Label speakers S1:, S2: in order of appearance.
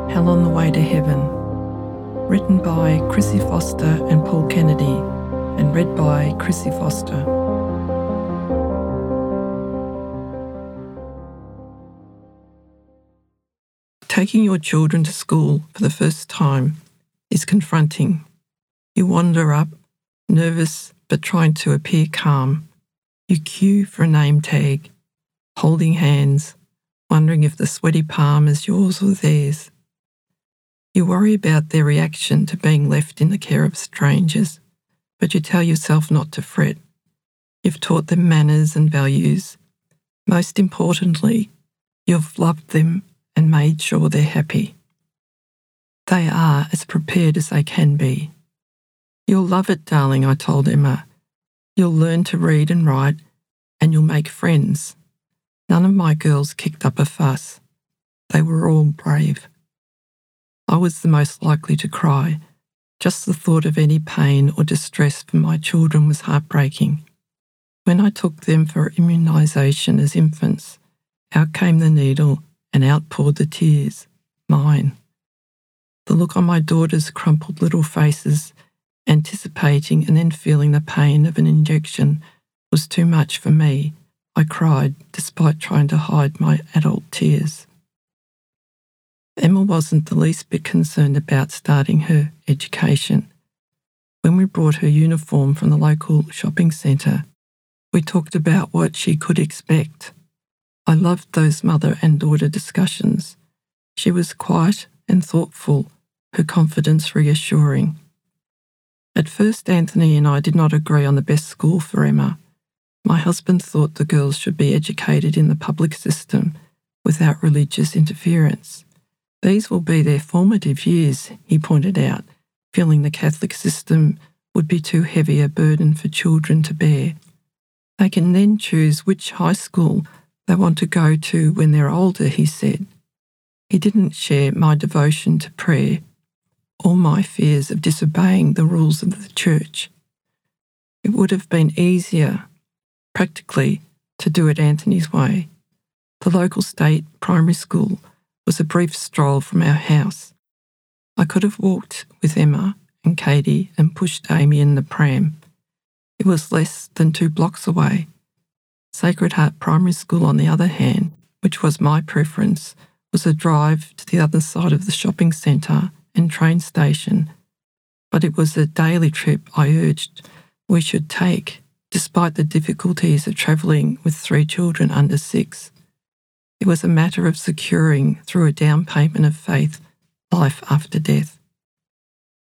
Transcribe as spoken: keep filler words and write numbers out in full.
S1: Hell on the Way to Heaven, written by Chrissy Foster and Paul Kennedy, and read by Chrissy Foster. Taking your children to school for the first time is confronting. You wander up, nervous but trying to appear calm. You queue for a name tag, holding hands, wondering if the sweaty palm is yours or theirs. You worry about their reaction to being left in the care of strangers, but you tell yourself not to fret. You've taught them manners and values. Most importantly, you've loved them and made sure they're happy. They are as prepared as they can be. You'll love it, darling, I told Emma. You'll learn to read and write, and you'll make friends. None of my girls kicked up a fuss. They were all brave. I was the most likely to cry. Just the thought of any pain or distress for my children was heartbreaking. When I took them for immunisation as infants, out came the needle and out poured the tears, mine. The look on my daughter's crumpled little faces, anticipating and then feeling the pain of an injection, was too much for me. I cried, despite trying to hide my adult tears. Emma wasn't the least bit concerned about starting her education. When we brought her uniform from the local shopping centre, we talked about what she could expect. I loved those mother and daughter discussions. She was quiet and thoughtful, her confidence reassuring. At first, Anthony and I did not agree on the best school for Emma. My husband thought the girls should be educated in the public system without religious interference. These will be their formative years, he pointed out, feeling the Catholic system would be too heavy a burden for children to bear. They can then choose which high school they want to go to when they're older, he said. He didn't share my devotion to prayer or my fears of disobeying the rules of the church. It would have been easier, practically, to do it Anthony's way. The local state primary school was a brief stroll from our house. I could have walked with Emma and Katie and pushed Amy in the pram. It was less than two blocks away. Sacred Heart Primary School, on the other hand, which was my preference, was a drive to the other side of the shopping centre and train station, but it was a daily trip I urged we should take, despite the difficulties of travelling with three children under six. It was a matter of securing, through a down payment of faith, life after death.